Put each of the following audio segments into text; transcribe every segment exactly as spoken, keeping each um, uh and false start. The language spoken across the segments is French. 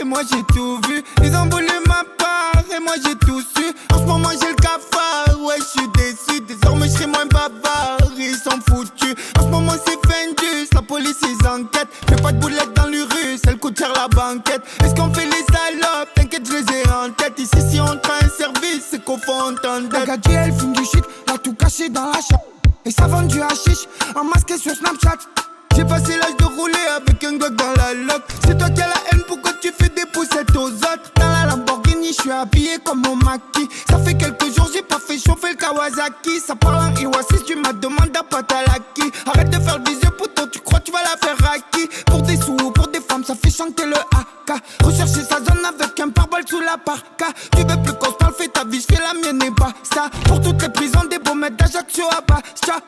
moi j'ai tout vu. Ils ont voulu ma part et moi j'ai tout su. En ce moment j'ai le cafard, ouais je suis déçu. Désormais je serai moins bavard, ils sont foutus. En ce moment c'est Fendus, la police ils enquêtent. Fais pas de boulettes dans l'urus, elle coûte cher la banquette. Est-ce qu'on fait les salopes? T'inquiète je les ai en tête. Ici si on prend un service, c'est qu'on fait entendre. La gadget elle fume du shit, l'a tout caché dans la chambre. Et ça vend du hashish, en masqué sur Snapchat. J'ai passé l'âge de rouler avec un Glock dans la loque. C'est toi qui as la haine, pourquoi tu fais des poussettes aux autres? Dans la Lamborghini, je suis habillé comme mon maquis. Ça fait quelques jours, j'ai pas fait chauffer le Kawasaki. Ça parle en Iwasis, tu m'as demandé à Patalaki. Arrête de faire le visieux poteau, tu crois tu vas la faire à qui? Pour des sous, pour des femmes, ça fait chanter le A K. Rechercher sa zone avec un pare-balles sous la parka. Tu veux plus qu'on se parle, fais ta vie, je fais la mienne et basta. Pour toutes les prisons, des beaux mecs d'Ajaccio à Bastia.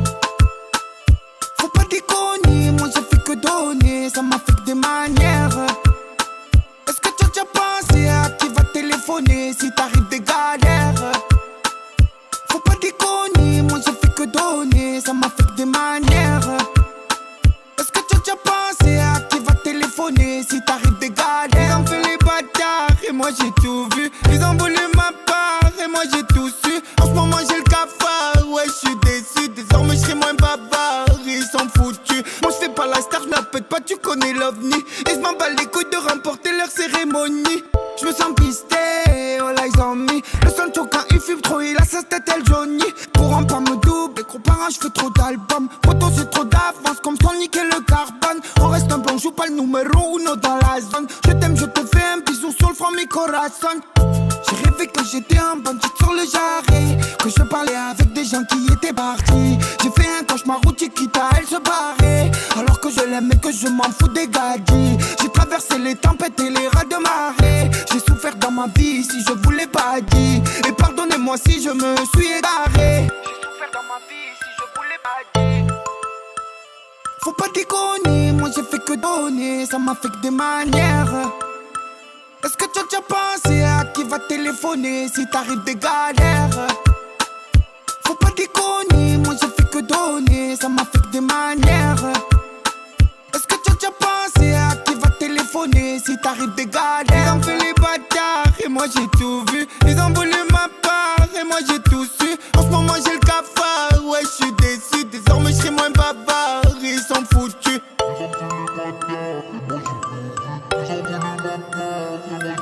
Faut pas déconner, moi j'ai fait que donner, ça m'a fait que des manières. Est-ce que tu as déjà pensé à qui va téléphoner si t'arrives des galères? Faut pas déconner, moi j'ai fait que donner, ça m'a fait que des manières. Est-ce que tu as déjà pensé à qui va téléphoner si t'arrives des galères? Ils ont fait les bâtards et moi j'ai tout vu. Ils ont voulu ma part et moi j'ai tout su. En ce moment j'ai le cafard, ouais je suis déçu. Désormais je serai moins bavard, ils sont foutus. Moi je fais pas la star, je la pète pas, tu connais l'ovni. Ils m'en battent les couilles de remporter leur cérémonie. Je me sens pisté, oh là ils ont mis le son chaud quand il fume trop, il a sa tête elle Johnny. Pour un pas me double, gros parents je fais trop d'albums. Photo c'est trop d'avance comme Sonic et le carbone. On reste un bon, joue pas le numéro uno dans la zone. Je t'aime, je te fais un bisou sur le front, mi corazon. J'ai rêvé que j'étais un bandit sur le jarret, que je parlais avec des gens qui étaient partis. J'ai fait un cauchemar où Chiquita elle se barrait, alors que je l'aime et que je m'en fous des gadgets. J'ai traversé les tempêtes et les rats de marée. J'ai souffert dans ma vie si je vous l'ai pas dit. Et pardonnez-moi si je me suis égaré. J'ai souffert dans ma vie si je vous l'ai pas dit. Faut pas déconner, moi j'ai fait que donner, ça m'a fait que des manières. Est-ce que tu as déjà pensé à qui va téléphoner si t'arrives des galères? Faut pas déconner, moi j'ai fait que donner, ça m'a fait que des manières. Est-ce que tu as déjà pensé à qui va téléphoner si t'arrives des galères? Ils ont fait les bâtards et moi j'ai tout vu. Ils ont voulu ma part et moi j'ai tout su. En ce moment j'ai le cafard, ouais je suis déçu. Désormais je serai moins bavard, ils sont foutus. Ils ont voulu ma part et moi j'ai tout vu. Ils ont voulu ma part et moi j'ai tout vu.